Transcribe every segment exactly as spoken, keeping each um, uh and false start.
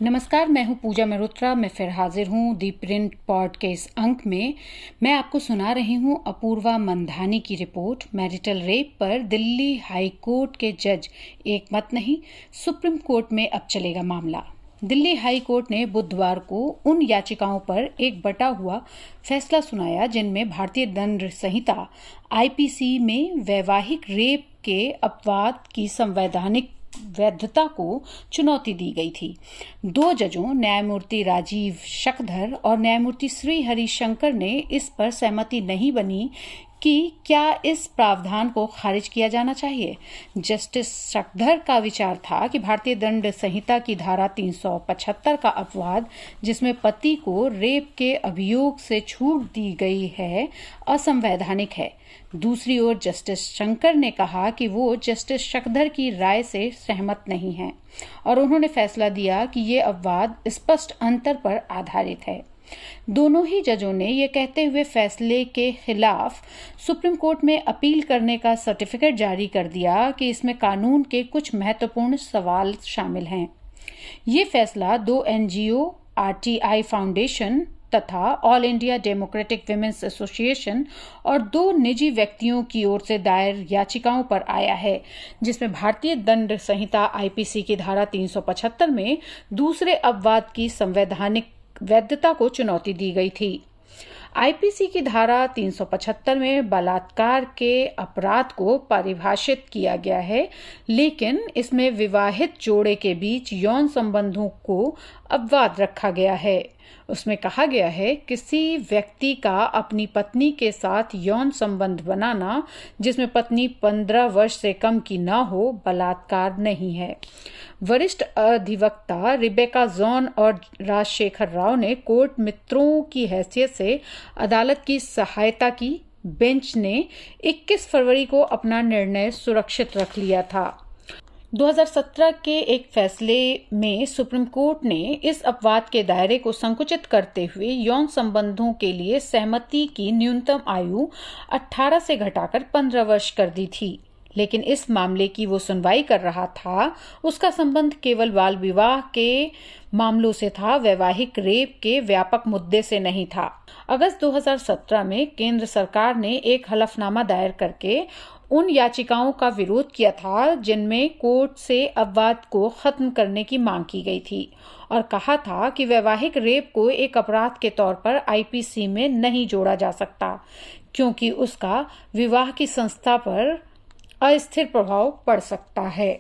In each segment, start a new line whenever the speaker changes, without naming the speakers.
नमस्कार, मैं हूं पूजा मेहरोत्रा। मैं फिर हाजिर हूं दी प्रिंट पॉड के इस अंक में। मैं आपको सुना रही हूं अपूर्वा मंधानी की रिपोर्ट मैरिटल रेप पर दिल्ली हाई कोर्ट के जज एक मत नहीं, सुप्रीम कोर्ट में अब चलेगा मामला। दिल्ली हाई कोर्ट ने बुधवार को उन याचिकाओं पर एक बटा हुआ फैसला सुनाया जिनमें भारतीय दंड संहिता आईपीसी में वैवाहिक रेप के अपवाद की संवैधानिक वैधता को चुनौती दी गई थी। दो जजों न्यायमूर्ति राजीव शकधर और न्यायमूर्ति श्री हरिशंकर ने इस पर सहमति नहीं बनी कि क्या इस प्रावधान को खारिज किया जाना चाहिए। जस्टिस शकधर का विचार था कि भारतीय दंड संहिता की धारा तीन सौ पचहत्तर का अपवाद, जिसमें पति को रेप के अभियोग से छूट दी गई है, असंवैधानिक है। दूसरी ओर जस्टिस शंकर ने कहा कि वो जस्टिस शकधर की राय से सहमत नहीं हैं और उन्होंने फैसला दिया कि ये अपवाद स्पष्ट अंतर पर आधारित है। दोनों ही जजों ने ये कहते हुए फैसले के खिलाफ सुप्रीम कोर्ट में अपील करने का सर्टिफिकेट जारी कर दिया कि इसमें कानून के कुछ महत्वपूर्ण सवाल शामिल हैं। ये फैसला दो एनजीओ, आरटीआई फाउंडेशन तथा all India democratic women's association और दो निजी व्यक्तियों की ओर से दायर याचिकाओं पर आया है, जिसमें भारतीय दंड संहिता आईपीसी की धारा तीन सौ पचहत्तर में दूसरे अपवाद की संवैधानिक वैधता को चुनौती दी गई थी। आईपीसी की धारा तीन सौ पचहत्तर में बलात्कार के अपराध को परिभाषित किया गया है, लेकिन इसमें विवाहित जोड़े के बीच यौन संबंधों को अपवाद रखा गया है। उसमें कहा गया है किसी व्यक्ति का अपनी पत्नी के साथ यौन संबंध बनाना जिसमें पत्नी पंद्रह वर्ष से कम की न हो, बलात्कार नहीं है। वरिष्ठ अधिवक्ता रिबेका जॉन और राजशेखर राव ने कोर्ट मित्रों की हैसियत से अदालत की सहायता की। बेंच ने इक्कीस फरवरी को अपना निर्णय सुरक्षित रख लिया था। दो हज़ार सत्रह के एक फैसले में सुप्रीम कोर्ट ने इस अपवाद के दायरे को संकुचित करते हुए यौन संबंधों के लिए सहमति की न्यूनतम आयु अठारह से घटाकर पंद्रह वर्ष कर दी थी, लेकिन इस मामले की वो सुनवाई कर रहा था उसका संबंध केवल बाल विवाह के मामलों से था, वैवाहिक रेप के व्यापक मुद्दे से नहीं था। अगस्त दो हज़ार सत्रह में केंद्र सरकार ने एक हलफनामा दायर करके उन याचिकाओं का विरोध किया था जिनमें कोर्ट से अपवाद को खत्म करने की मांग की गई थी और कहा था कि वैवाहिक रेप को एक अपराध के तौर पर आईपीसी में नहीं जोड़ा जा सकता, क्योंकि उसका विवाह की संस्था पर अस्थिर प्रभाव पड़ सकता है।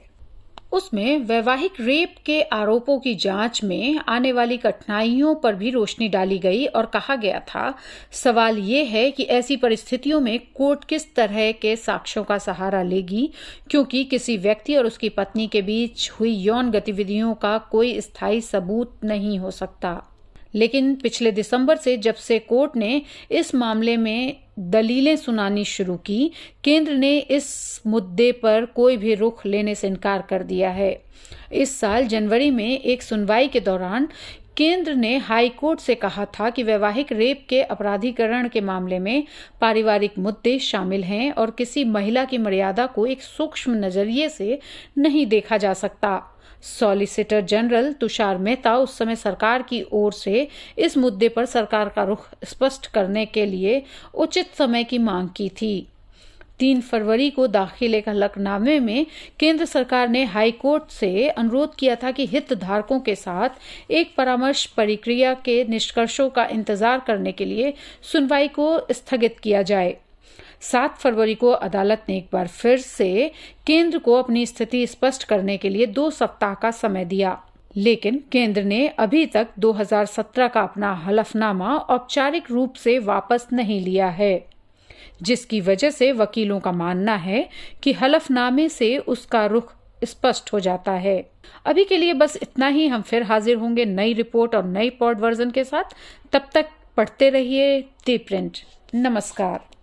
उसमें वैवाहिक रेप के आरोपों की जांच में आने वाली कठिनाइयों पर भी रोशनी डाली गई और कहा गया था, सवाल ये है कि ऐसी परिस्थितियों में कोर्ट किस तरह के साक्ष्यों का सहारा लेगी, क्योंकि किसी व्यक्ति और उसकी पत्नी के बीच हुई यौन गतिविधियों का कोई स्थायी सबूत नहीं हो सकता। लेकिन पिछले दिसंबर से जब से कोर्ट ने इस मामले में दलीलें सुनानी शुरू की, केंद्र ने इस मुद्दे पर कोई भी रुख लेने से इनकार कर दिया है। इस साल जनवरी में एक सुनवाई के दौरान केंद्र ने हाई कोर्ट से कहा था कि वैवाहिक रेप के अपराधीकरण के मामले में पारिवारिक मुद्दे शामिल हैं और किसी महिला की मर्यादा को एक सूक्ष्म नजरिए से नहीं देखा जा सकता। सॉलिसिटर जनरल तुषार मेहता उस समय सरकार की ओर से इस मुद्दे पर सरकार का रुख स्पष्ट करने के लिए उचित समय की मांग की थी। तीन फरवरी को दाखिल एक हलफनामे में केंद्र सरकार ने हाई कोर्ट से अनुरोध किया था कि हितधारकों के साथ एक परामर्श प्रक्रिया के निष्कर्षों का इंतजार करने के लिए सुनवाई को स्थगित किया जाए। सात फरवरी को अदालत ने एक बार फिर से केंद्र को अपनी स्थिति स्पष्ट करने के लिए दो सप्ताह का समय दिया, लेकिन केंद्र ने अभी तक दो हज़ार सत्रह का अपना हलफनामा औपचारिक रूप से वापस नहीं लिया है, जिसकी वजह से वकीलों का मानना है कि हलफनामे से उसका रुख स्पष्ट हो जाता है। अभी के लिए बस इतना ही। हम फिर हाजिर होंगे नई रिपोर्ट और नई पॉड वर्जन के साथ। तब तक पढ़ते रहिए दी प्रिंट। नमस्कार।